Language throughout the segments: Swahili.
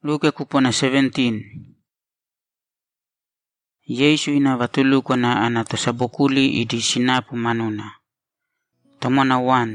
Luke kupona 17. Yesu ina vatuluko na anatosabokuli idi sinapu manuna. Tomona 1.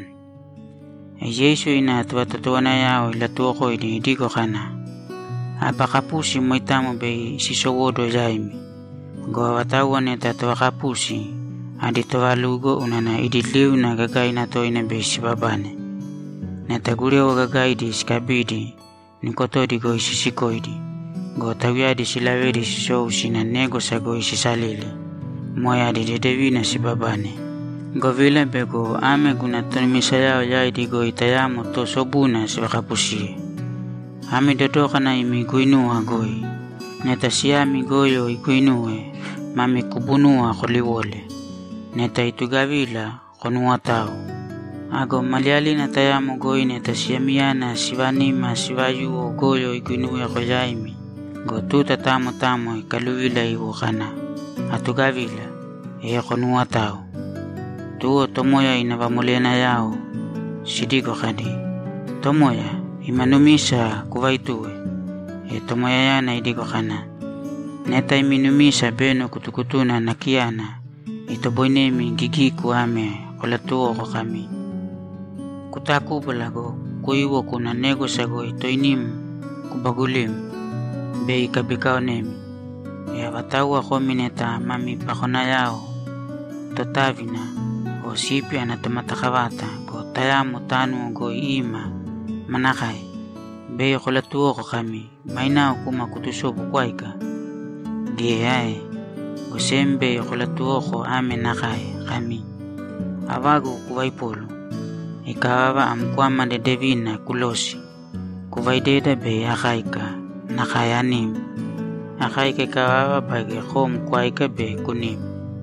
Yesu ina tuwatatuana yao ila tuoko idi idiko kana. Apakapusi moitamu bei sisowodo yaimi. Goa watawane tatuakapusi adi towalugo unana idi liu na gagai na toina bei sibabane. Natagulia wagagai di skabidi nikoto di go isisikoidi. Go tawia di silawe di sisou sina nego sa go isisalili. Moya di dedewina sibabane. Go vile bego ame guna misayao yai di go itayamo to sobuna sibakapusi. Ame dodoka na imi guinua goi. Neta siami goyo iguinue mami kubunua koliwole. Neta itugavila konua tau. Ago maliali na tayamo goi neta siamiana sivanima sivayu goyo iguinue koyaimi. Go tuta tamo ikaluwila iwo kana. Atugavila konua tau. Tuo tomoya inavamulena yao. Sidiko kadi. Tomoya imanumisa kuvaitue. Tomoya yana idiko kana. Neta iminumisa beno kutukutuna na kiana. Itoboinemi gigiku ame kolatuo ko kami. Kutakubalago kuiwo kuna nego sago itoinim kubagulim. Bei kabikao nemi. Watawa komineta mami pakona yao. Totavina o sipi anatomatakawata ko tayamo tanu go ima manakai. Bei kolatuo ko kami. Mainao kuma kutusobu kwaika. Giyae. O sembe kolatuo ko ame nakai kami. Awago kuwaipolo. Ikawawa amkwama de devina kulosi. Kuwaideda bei akaika. Nakayanim. Akaika kawawa bagi home kwaika be kunim.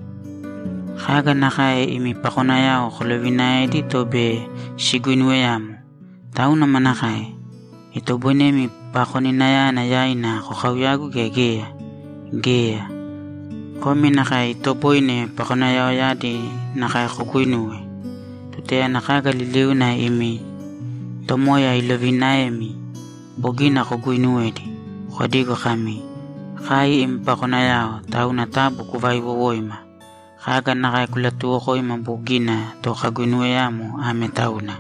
Haga nakae imi pakona yao kolowina edi tobe siguinwe yamu. Tauna manakae. Ito bunemi pakonina yana yaina kukawiagu gegea. Gea. Komi nakae ito boine pakona yao yadi nakae kukuinue. Tutea nakaga liliu na imi. Tomoya ilovina emi. Bogina kukuinue di. Kodigo kami. Kai impakona yao tauna tabu kuvaiwo woima. Kaga nakae kulatuo koima bogina to kaguinue yamu ame tauna.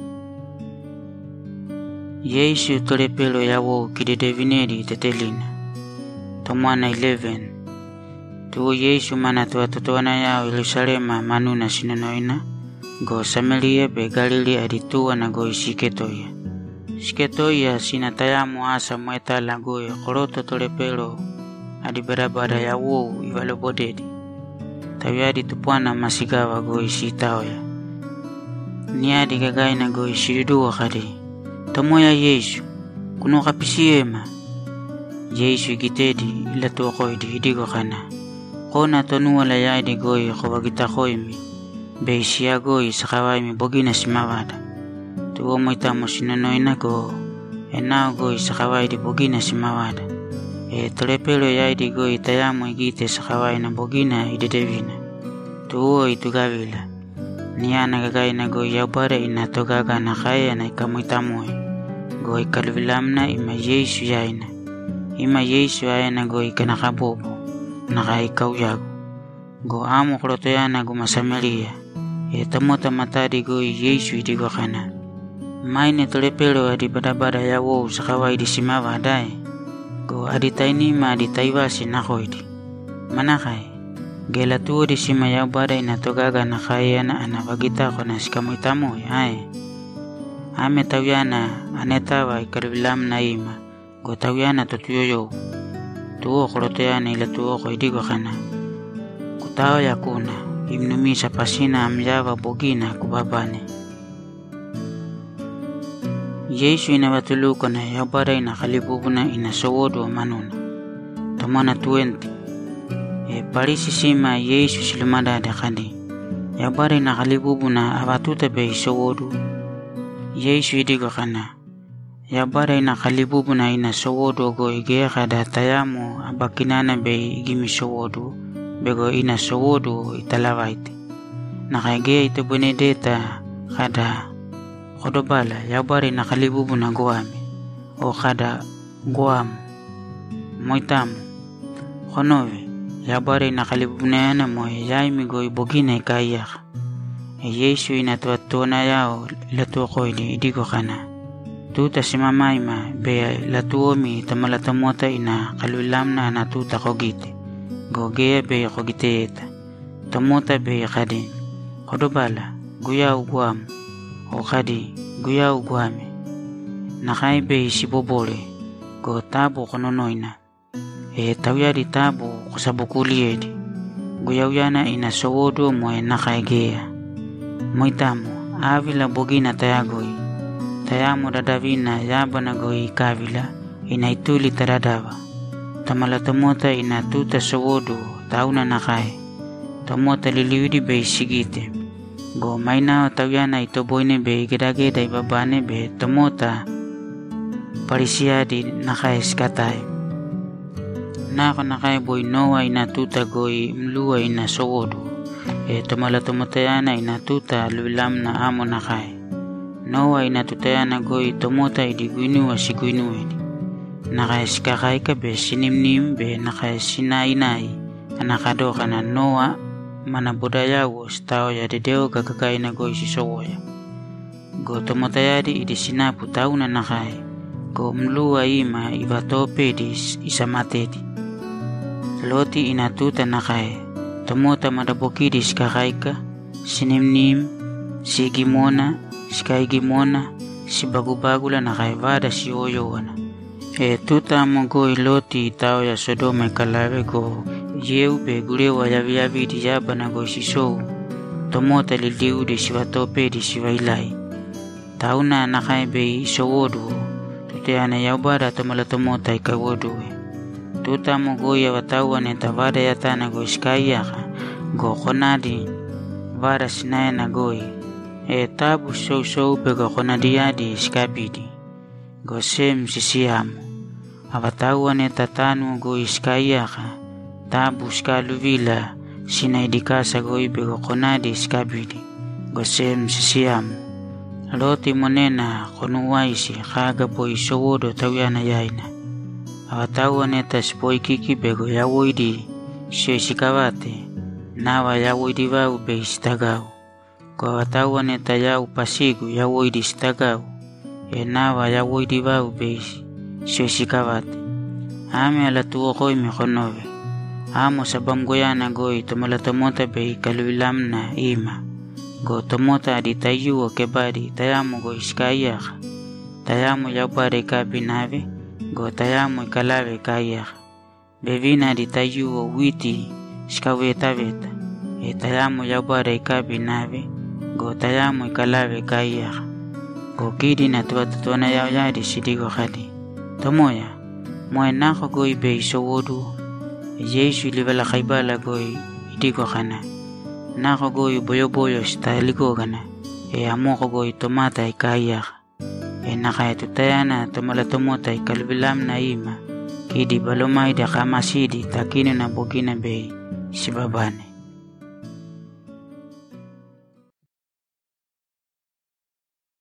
Yesu tolepelo yawo kidedevineri tetelina. Tomwana 11. Tuo Yesu mana tuwatotoana yao Yerusalema manuna sinonoina. Go Samaria be Galili aditua na go isiketoya. Siketoya sinatayamu asa mweta lagoye koroto tolepelo adi barabara yawo ivalobodedi. Tawiadi tupuana masigawa go isitaoya. Niadi gagai na go isiriduwa kadi. Tomoya Yesu kuno kapisiema. Yesu gitedi ila tuwakoidi hidigo kana. Kona tonua la yaidi goi kawagita koimi. Beisia goi sakawaimi bogina simawada. Tuwa moitamo sinanoina go. Enao goi sakawaidi bogina simawada. Tolepelo yaidi goi tayamo igite sakawai na bogina idedevina. Tuwa itugavila. Niana gagai na goi yaubara inatogaga na kaya na ikamoitamoy. Goi kalvilamna ima Yesu yaina. Ima Yesu yaina goi kanakabobo. Nakai kauyago. Go amo krotoyana go Samaria. Tamota matadi goi Yesu idigo kana. Maine tolepelo adi badabada yawo sakawai di simawa dai. Go aditaini ma aditaiwasi nakoidi. Manakai. Gela tuo di sima yaubada inatogaga na kaya na anavagita ko na sikamoitamo ay. Ame tawiana anetawa ikarvilam na ima. Go tawiana totuyoyo. Tuo krotoyana ila tuo ko idigo kana. Kutao ya kuna. Imnumisa pasina amjawa bogina kubabane. Yesu inavatuluko na yaubada inakalibubuna inasowodo manuna. Tomana 20. Parisi sima Yesu silumada dekadi. Yaubada inakalibubuna avatuta be isowodo. Yesu idigo kana. Yaubada inakalibubuna inasowodo go igea kada tayamo abakinana be igimisowodo. Bego ina sowodo italawaite. Nakagea ito benedeta kada kodobala yaubari nakalibubu na goame. O kada guamu, moitamu, honove, yabare nakalibunayana mo yaimi goi bogina ikaiyak. Yesu inatuatuna yao latuokoili idigo kana. Tuta simamaima be latuomi tamalatamota ina kalulamna na tuta kogite. Gogea be kogiteeta. Tamota be kadi. Kodobala guyau guamu. O kadi guyau guame. Nakai be sibobole. Go tabu kononoina. Tawyari tabu kusabukuliedi. Guyau yana ina sowodo moe nakaigea. Moitamu avila bogina tayagoi. Tayamu dadavina yabana goi kavila inaituli taradava. Tamalatamota ina tuta sowodo tauna nakai. Tamota liliwidi be sigite. Go mainao tawyana itoboine be gedageda ibabane be tamota parisiadi nakai skatai. Nako nakai boy noa ina tuta goi mlua ina sowodo. Tamalatamotayana ina tuta lulamna amo nakai. Noa ina tutayana goi tomota idiguinua siguinuedi. Nakai skakaika be sinimnim be nakai sinainai. Anakadoka na Noa mana bodayawo stao ya dedeo gagakaina goi sisowoya. Go tomotayadi idi sinapu tauna nakai. Go mlua ima ivatopedis isamatedi. Loti ina tuta nakai. Tomota madabokidis kakaika, sinimnim, sigimona, skaigimona, sibagubagula na kaivada si oyowana. Tuta mogoi loti tao ya Sodoma kalave go yeu be gulewa yavi di yaba na go sisou. Tomota liliu de siwatope di siwailai. Tauna nakai be isowodu, tuteana yaubara tomalatomota ikawoduwe. Tuta mogoi ya watawane tavada yatana go iskayaka, go konadi, vara sinaya na goi. Tabu so pego konadiadi iskapidi. Go sem sisiamu. Awatawane tatanu go iskayaka, tabu skaluvila, sinaidikasa goi pego konadi iskapidi. Go sem sisiamu. Loti monena konuwaisi kaga po isowodo tawyana yaina. Awatawane taspoy kiki pego yawoidi, siyo isikawate, nawa yawoidi vau be istagau. Ko awatawane tayau pasigu yawoidi istagau, nawa yawoidi vau be siyo isikawate. Ame alatuo koi mikonove. Amo sabam goyana goi tomalatamota be kaluilamna ima. Go tomota di tayuo kebadi tayamu go iskayaka. Tayamu yaubare kabinave. Go tayamu ikalave kayaka. Bevina di tayuo witi skawetaveta. Tayamu yaubare kabinave. Go tayamu ikalave kayaka. Go kidi na tuatutona yauyadi sidigo khadi. Tomoya, moe nako goi be isowodu. Yesu ilibala kaibala goi idigo khana. Nako goi boyo staliko gana. Amoko goi tomata ikayaka. Nakaya tutayana tomalatomota ikalbilam na ima. Kidi balomay da kamasidi takino na bogina be sibabane.